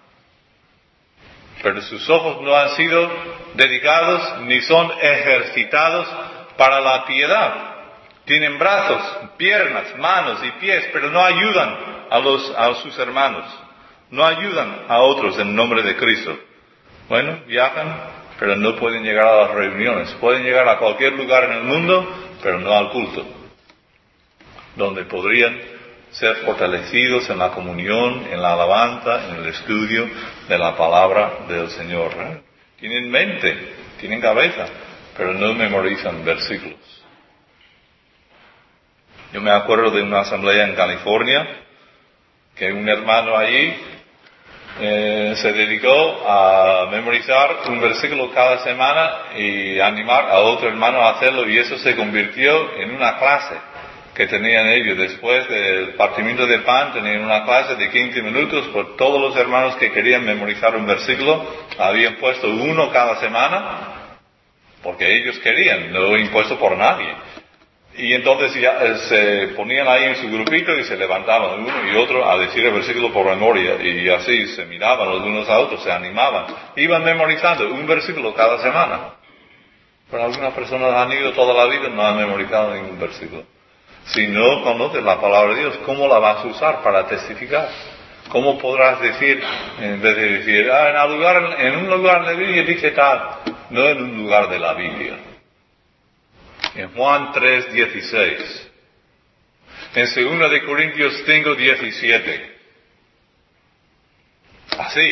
Pero sus ojos no han sido dedicados ni son ejercitados para la piedad. Tienen brazos, piernas, manos y pies, pero no ayudan a, los, a sus hermanos. No ayudan a otros en nombre de Cristo. Bueno, viajan, pero no pueden llegar a las reuniones. Pueden llegar a cualquier lugar en el mundo, pero no al culto, donde podrían ser fortalecidos en la comunión, en la alabanza, en el estudio de la palabra del Señor. ¿eh? Tienen mente, tienen cabeza, pero no memorizan versículos. Yo me acuerdo de una asamblea en California, que un hermano allí eh, se dedicó a memorizar un versículo cada semana y animar a otro hermano a hacerlo, y eso se convirtió en una clase que tenían ellos. Después del partimiento de pan tenían una clase de quince minutos por todos los hermanos que querían memorizar un versículo. Habían puesto uno cada semana porque ellos querían, no impuesto por nadie. Y entonces ya eh, se ponían ahí en su grupito y se levantaban uno y otro a decir el versículo por memoria, y así se miraban los unos a otros, se animaban. Iban memorizando un versículo cada semana. Pero algunas personas han ido toda la vida y no han memorizado ningún versículo. Si no conoces la palabra de Dios, ¿cómo la vas a usar para testificar? ¿Cómo podrás decir, en vez de decir, ah, en, un lugar, en un lugar de la Biblia dice tal, no en un lugar de la Biblia? En Juan tres dieciséis, en segunda de Corintios cinco diecisiete, así,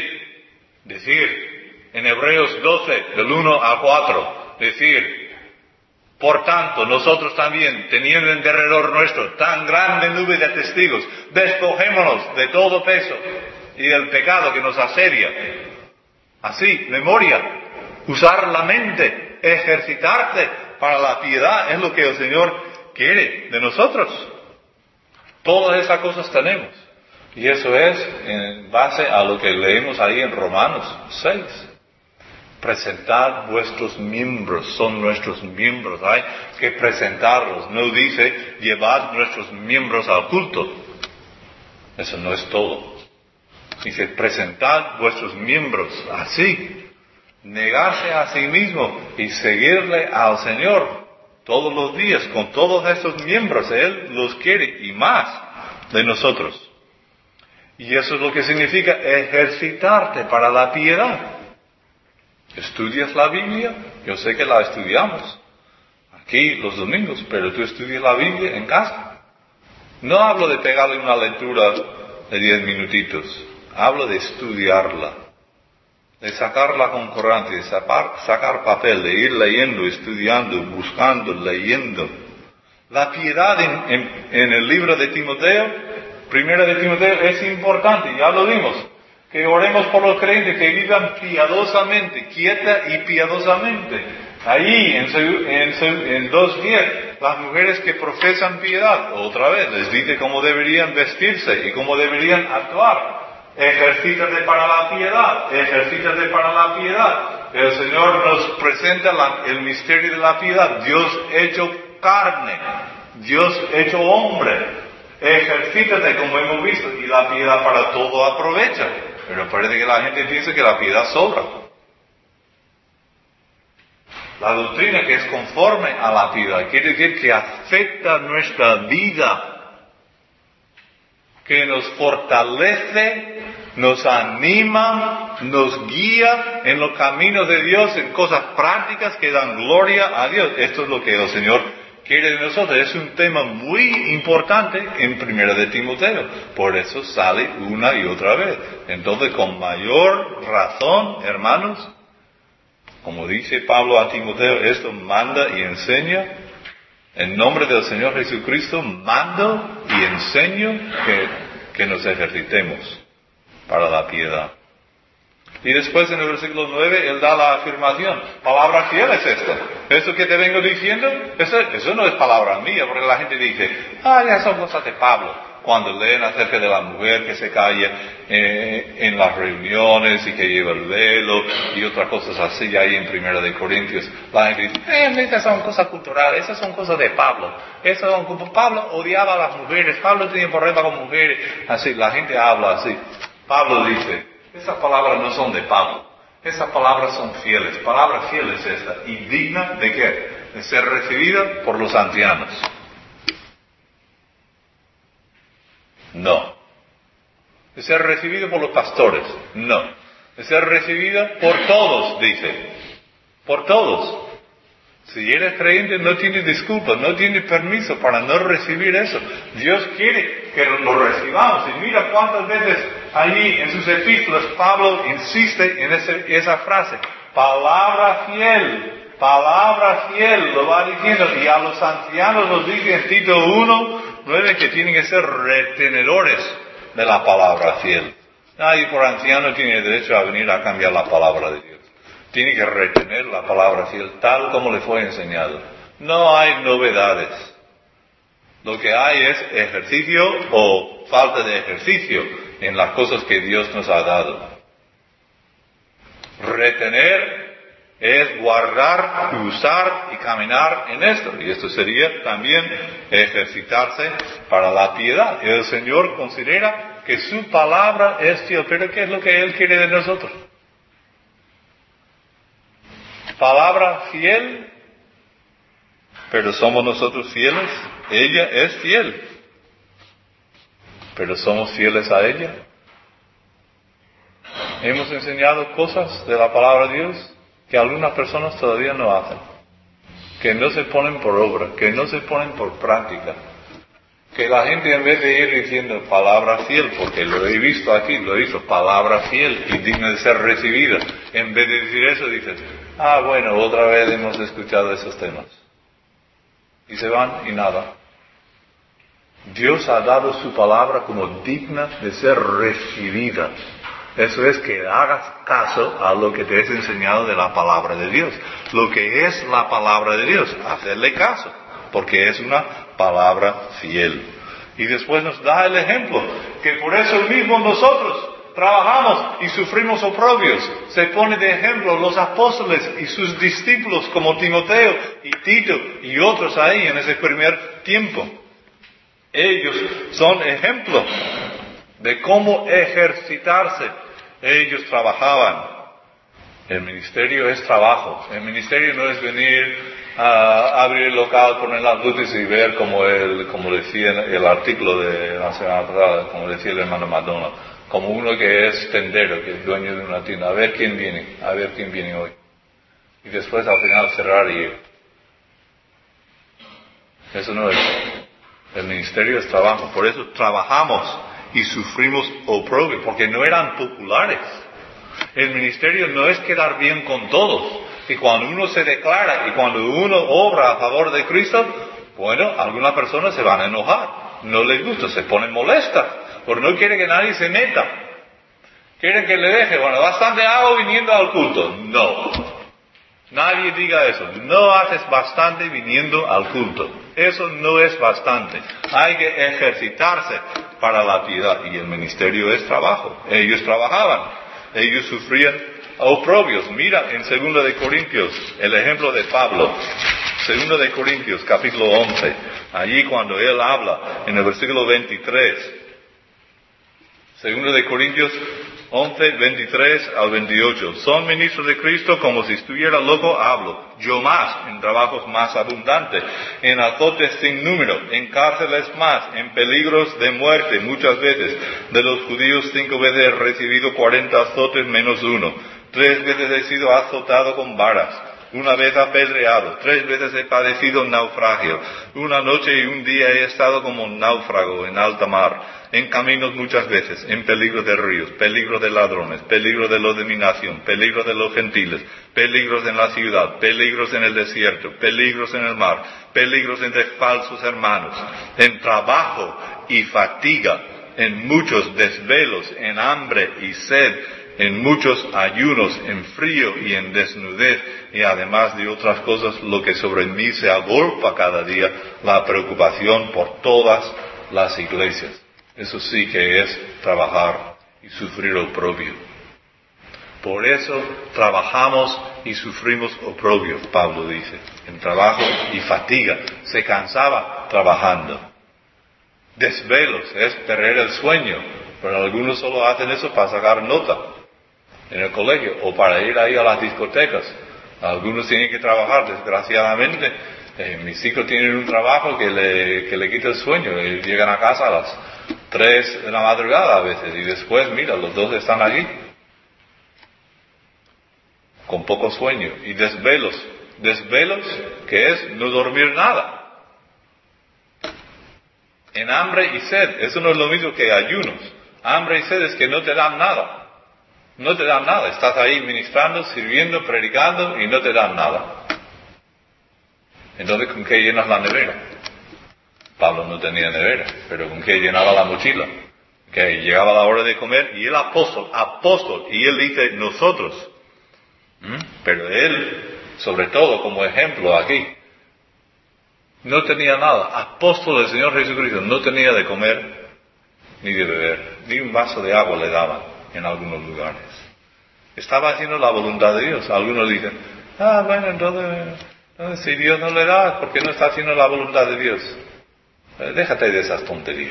decir, en Hebreos doce, del uno al cuatro, decir, por tanto, nosotros también, teniendo en derredor nuestro tan grande nube de testigos, despojémonos de todo peso y del pecado que nos asedia. Así, memoria, usar la mente, ejercitarte para la piedad, es lo que el Señor quiere de nosotros. Todas esas cosas tenemos. Y eso es en base a lo que leemos ahí en Romanos seis. Presentad vuestros miembros, son nuestros miembros, hay que presentarlos. No dice llevad nuestros miembros al culto. Eso no es todo. Dice presentad vuestros miembros, así. Negarse a sí mismo y seguirle al Señor todos los días con todos estos miembros. Él los quiere y más de nosotros. Y eso es lo que significa ejercitarte para la piedad. ¿Estudias la Biblia? Yo sé que la estudiamos aquí los domingos, pero tú estudias la Biblia en casa. No hablo de pegarle una lectura de diez minutitos, hablo de estudiarla, de sacar la concordancia, de sacar, sacar papel, de ir leyendo, estudiando, buscando, leyendo. La piedad en, en, en el libro de Timoteo, primera de Timoteo, es importante, ya lo vimos, que oremos por los creyentes que vivan piadosamente, quieta y piadosamente. Ahí, en, en, en dos diez, las mujeres que profesan piedad, otra vez, les dice cómo deberían vestirse y cómo deberían actuar. Ejercítate para la piedad, ejercítate para la piedad. El Señor nos presenta la, el misterio de la piedad, Dios hecho carne, Dios hecho hombre. Ejercítate como hemos visto, y la piedad para todo aprovecha. Pero parece que la gente piensa que la piedad sobra. La doctrina que es conforme a la piedad quiere decir que afecta nuestra vida, que nos fortalece, nos anima, nos guía en los caminos de Dios, en cosas prácticas que dan gloria a Dios. Esto es lo que el Señor quiere de nosotros. Es un tema muy importante en Primera de Timoteo. Por eso sale una y otra vez. Entonces, con mayor razón, hermanos, como dice Pablo a Timoteo, esto manda y enseña. En nombre del Señor Jesucristo, mando y enseño que, que nos ejercitemos para la piedad. Y después en el versículo nueve, Él da la afirmación. Palabra fiel es esta. Esto que te vengo diciendo, eso, eso no es palabra mía, porque la gente dice, ah, ya son cosas de Pablo. Cuando leen acerca de la mujer que se calla eh, en las reuniones y que lleva el velo y otras cosas así, ahí en Primera de Corintios, la gente dice, eh, esas son cosas culturales, esas son cosas de Pablo. Esas son, Pablo odiaba a las mujeres, Pablo tenía problemas con mujeres. Así, la gente habla así. Pablo dice, esas palabras no son de Pablo, esas palabras son fieles. Palabra fiel es esta, y digna de qué? De ser recibida por los ancianos. No. De ser recibido por los pastores. No. De ser recibida por todos, dice. Por todos. Si eres creyente no tienes disculpa, no tienes permiso para no recibir eso. Dios quiere que lo recibamos. Y mira cuántas veces allí en sus epístolas Pablo insiste en ese, esa frase. Palabra fiel, palabra fiel, lo va diciendo. Y a los ancianos nos dice en Tito uno, nueve, que tienen que ser retenedores de la palabra fiel. Nadie por anciano tiene derecho a venir a cambiar la palabra de Dios. Tiene que retener la palabra fiel tal como le fue enseñado. No hay novedades. Lo que hay es ejercicio o falta de ejercicio en las cosas que Dios nos ha dado. Retener es guardar, usar y caminar en esto. Y esto sería también ejercitarse para la piedad. El Señor considera que su palabra es fiel. Pero ¿qué es lo que Él quiere de nosotros? Palabra fiel. Pero ¿somos nosotros fieles? Ella es fiel. Pero ¿somos fieles a ella? Hemos enseñado cosas de la palabra de Dios que algunas personas todavía no hacen, que no se ponen por obra, que no se ponen por práctica, que la gente en vez de ir diciendo palabra fiel, porque lo he visto aquí, lo he visto, palabra fiel y digna de ser recibida, en vez de decir eso dicen, ah bueno, otra vez hemos escuchado esos temas, y se van y nada. Dios ha dado su palabra como digna de ser recibida. Eso es que hagas caso a lo que te es enseñado de la palabra de Dios. Lo que es la palabra de Dios, hacerle caso, porque es una palabra fiel. Y después nos da el ejemplo, que por eso mismo nosotros trabajamos y sufrimos oprobios. Se pone de ejemplo los apóstoles y sus discípulos como Timoteo y Tito y otros ahí en ese primer tiempo. Ellos son ejemplo de cómo ejercitarse. Ellos trabajaban. El ministerio es trabajo. El ministerio no es venir a abrir el local, poner las luces y ver como el, como decía el artículo de la semana pasada, como decía el hermano Madonna, como uno que es tendero, que es dueño de una tienda, a ver quién viene, a ver quién viene hoy. Y después al final cerrar y ir. Eso no es. El ministerio es trabajo. Por eso trabajamos y sufrimos oprobio, porque no eran populares. El ministerio no es quedar bien con todos. Y cuando uno se declara y cuando uno obra a favor de Cristo, bueno, algunas personas se van a enojar. No les gusta, se ponen molestas, porque no quieren que nadie se meta. Quieren que le deje, bueno, bastante hago viniendo al culto. No. Nadie diga eso. No haces bastante viniendo al culto. Eso no es bastante. Hay que ejercitarse para la piedad. Y el ministerio es trabajo. Ellos trabajaban. Ellos sufrían oprobios. Mira en Segunda de Corintios, el ejemplo de Pablo. Segunda de Corintios, capítulo once. Allí cuando él habla, en el versículo veintitrés. Segunda de Corintios once, veintitrés al veintiocho. Son ministros de Cristo, como si estuviera loco hablo. Yo más, en trabajos más abundantes, en azotes sin número, en cárceles más, en peligros de muerte muchas veces. De los judíos cinco veces he recibido cuarenta azotes menos uno. Tres veces he sido azotado con varas. Una vez apedreado, tres veces he padecido naufragio, una noche y un día he estado como náufrago en alta mar, en caminos muchas veces, en peligro de ríos, peligro de ladrones, peligro de los de mi nación, peligro de los gentiles, peligros en la ciudad, peligros en el desierto, peligros en el mar, peligros entre falsos hermanos, en trabajo y fatiga, en muchos desvelos, en hambre y sed, en muchos ayunos, en frío y en desnudez, y además de otras cosas, lo que sobre mí se agolpa cada día, la preocupación por todas las iglesias. Eso sí que es trabajar y sufrir oprobio. Por eso trabajamos y sufrimos oprobio, Pablo dice, en trabajo y fatiga. Se cansaba trabajando. Desvelos es perder el sueño, pero algunos solo hacen eso para sacar nota en el colegio o para ir ahí a las discotecas. Algunos tienen que trabajar, desgraciadamente. Eh, mis hijos tienen un trabajo que le, que le quita el sueño. Eh, llegan a casa a las tres de la madrugada a veces y después, mira, los dos están allí con poco sueño. Y desvelos, desvelos que es no dormir nada. En hambre y sed, eso no es lo mismo que ayunos. Hambre y sed es que no te dan nada. No te dan nada. Estás ahí ministrando, sirviendo, predicando y no te dan nada. Entonces, ¿con qué llenas la nevera? Pablo no tenía nevera, pero ¿con qué llenaba la mochila? Que llegaba la hora de comer y el apóstol, apóstol, y él dice nosotros. ¿Mm? Pero él, sobre todo como ejemplo aquí, no tenía nada. Apóstol del Señor Jesucristo, no tenía de comer ni de beber, ni un vaso de agua le daban en algunos lugares. Estaba haciendo la voluntad de Dios. Algunos dicen, ah, bueno, entonces, entonces si Dios no le da, ¿por qué no está haciendo la voluntad de Dios? Eh, déjate de esas tonterías.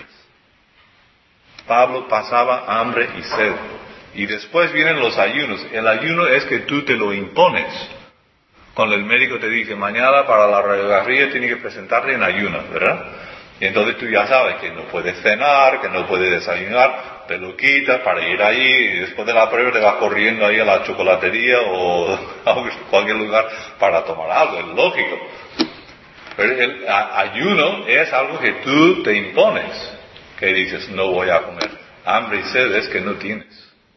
Pablo pasaba hambre y sed. Y después vienen los ayunos. El ayuno es que tú te lo impones. Cuando el médico te dice, mañana para la radiografía tiene que presentarte en ayunas, ¿verdad? Y entonces tú ya sabes que no puedes cenar, que no puedes desayunar, te lo quitas para ir allí y después de la prueba te vas corriendo ahí a la chocolatería o a cualquier lugar para tomar algo, es lógico. Pero el ayuno es algo que tú te impones, que dices, no voy a comer. Hambre y sed es que no tienes.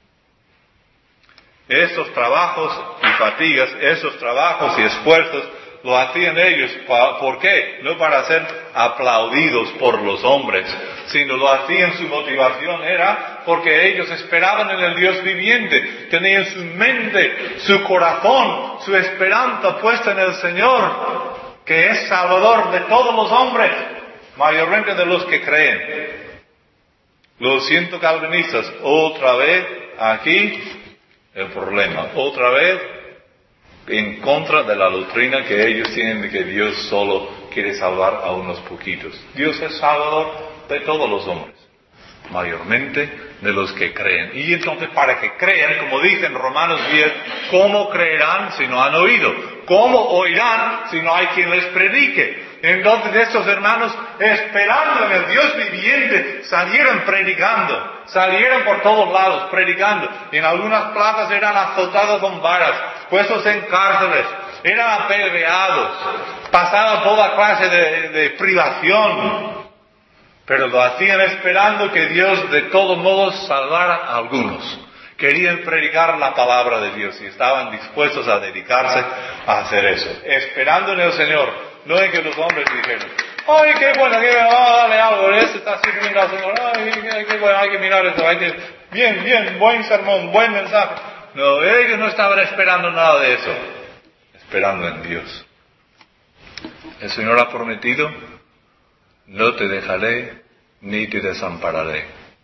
Esos trabajos y fatigas, esos trabajos y esfuerzos, lo hacían ellos. ¿Por qué? No para ser aplaudidos por los hombres, sino lo hacían, su motivación era porque ellos esperaban en el Dios viviente, tenían su mente, su corazón, su esperanza puesta en el Señor, que es Salvador de todos los hombres, mayormente de los que creen. Los ciento calvinistas, otra vez aquí el problema, otra vez en contra de la doctrina que ellos tienen de que Dios solo quiere salvar a unos poquitos. Dios es salvador de todos los hombres, mayormente de los que creen. Y entonces para que crean, como dice en Romanos diez, ¿cómo creerán si no han oído? ¿Cómo oirán si no hay quien les predique? Entonces estos hermanos, esperando en el Dios viviente, salieron predicando, salieron por todos lados predicando. En algunas plazas eran azotados con varas, puestos en cárceles, eran apedreados, pasaban toda clase de, de privación, pero lo hacían esperando que Dios de todos modos salvara a algunos. Querían predicar la palabra de Dios y estaban dispuestos a dedicarse a hacer eso, esperando en el Señor. No es que los hombres dijeron, ¡ay, qué bueno, qué bueno, oh, dale algo, este está sirviendo al Señor, ¡ay, qué, qué bueno, hay que mirar esto, hay que, bien, bien, buen sermón, buen mensaje! No, ellos no estaban esperando nada de eso, esperando en Dios. El Señor ha prometido, no te dejaré ni te desampararé.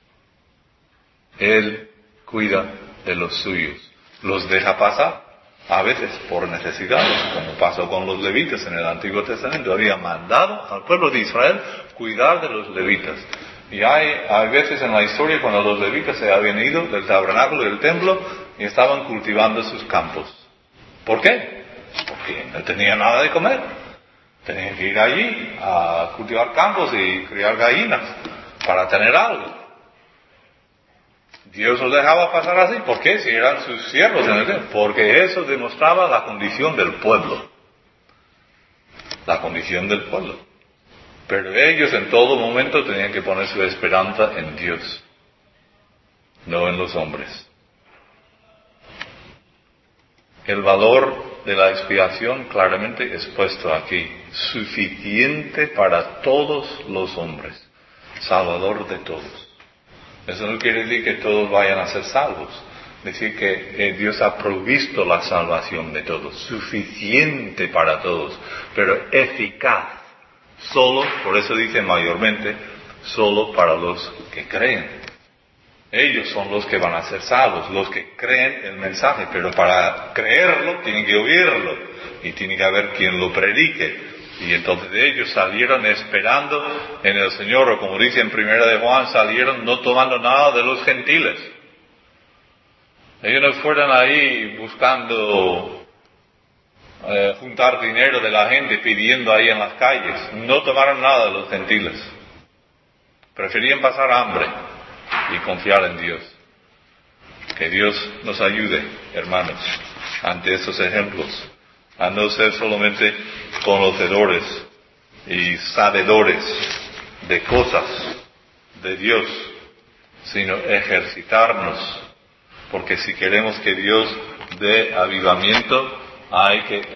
Él cuida de los suyos, los deja pasar. A veces por necesidad, como pasó con los levitas en el Antiguo Testamento, había mandado al pueblo de Israel cuidar de los levitas. Y hay, hay veces en la historia cuando los levitas se habían ido del tabernáculo y del templo y estaban cultivando sus campos. ¿Por qué? Porque no tenían nada de comer. Tenían que ir allí a cultivar campos y criar gallinas para tener algo. Dios los dejaba pasar así. ¿Por qué? Si eran sus siervos en el tiempo. Porque eso demostraba la condición del pueblo. La condición del pueblo. Pero ellos en todo momento tenían que poner su esperanza en Dios, no en los hombres. El valor de la expiación claramente expuesto aquí. Suficiente para todos los hombres. Salvador de todos. Eso no quiere decir que todos vayan a ser salvos. Decir que eh, Dios ha provisto la salvación de todos. Suficiente para todos. Pero eficaz. Solo, por eso dice mayormente, solo para los que creen. Ellos son los que van a ser salvos, los que creen el mensaje. Pero para creerlo tienen que oírlo. Y tiene que haber quien lo predique. Y entonces ellos salieron esperando en el Señor, o como dice en Primera de Juan, salieron no tomando nada de los gentiles. Ellos no fueron ahí buscando eh, juntar dinero de la gente, pidiendo ahí en las calles. No tomaron nada de los gentiles. Preferían pasar hambre y confiar en Dios. Que Dios nos ayude, hermanos, ante estos ejemplos, a no ser solamente conocedores y sabedores de cosas de Dios, sino ejercitarnos, porque si queremos que Dios dé avivamiento, hay que